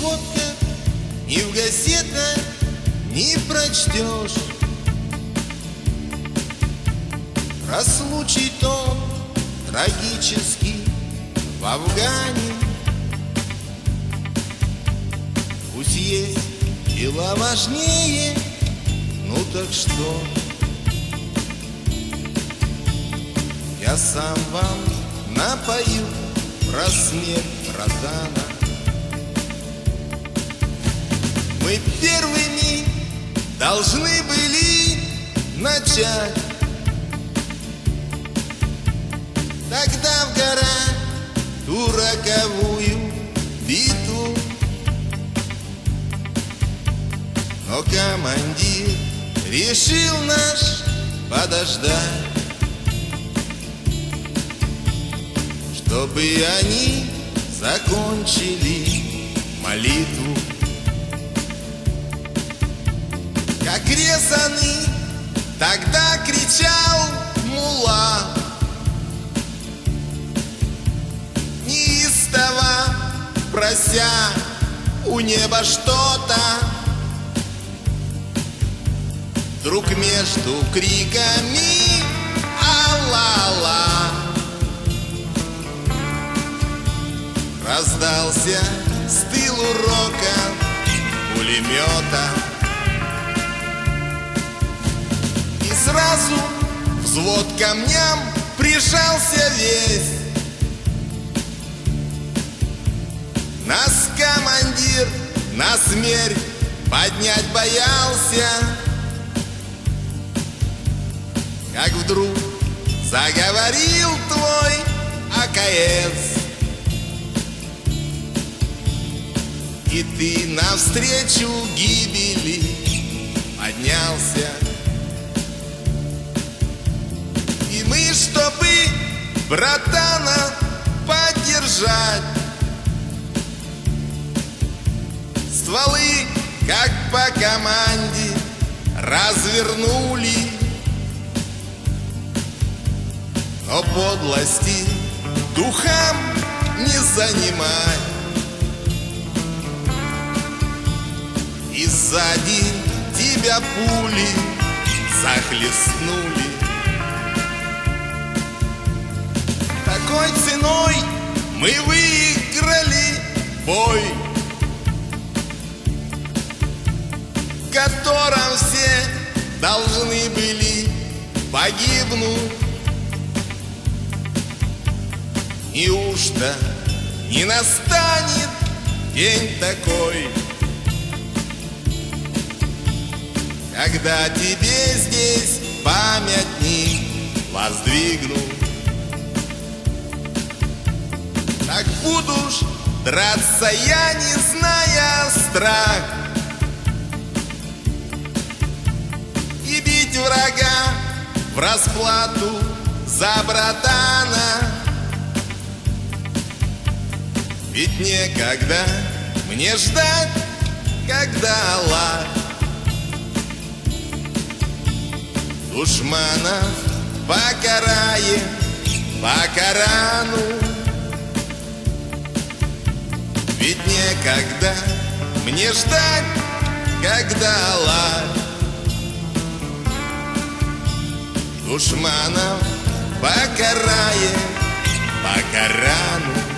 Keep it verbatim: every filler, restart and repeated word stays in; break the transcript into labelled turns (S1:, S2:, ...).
S1: сводках, ни в газетах не прочтешь про случай тот трагический в Афгане. Пусть есть дела важнее, ну так что? Я сам вам напою про смерть братана. Мы первыми должны были начать тогда в горах ту роковую битву. Но командир решил наш подождать, чтобы они закончили молитву. Как резаный тогда кричал мулла, неистово прося у неба что-то. Вдруг между криками «Алла-ла» раздался с тылу рокот пулемета. И сразу взвод к камням прижался весь. Нас командир на смерть поднять боялся, как вдруг заговорил твой А К С, и ты навстречу гибели поднялся. И мы, чтобы братана поддержать, стволы, как по команде, развернули. Но подлости духам не занимать, и сзади тебя пули захлестнули. Такой ценой мы выиграли бой, в котором все должны были погибнуть. Неужто не настанет день такой, когда тебе здесь памятник воздвигнут? Так буду ж драться я, не зная страх, и бить врага в расплату за братана. Ведь некогда мне ждать, когда Аллах душманов покарает по Корану. Ведь некогда мне ждать, когда Аллах душманов покарает по Корану.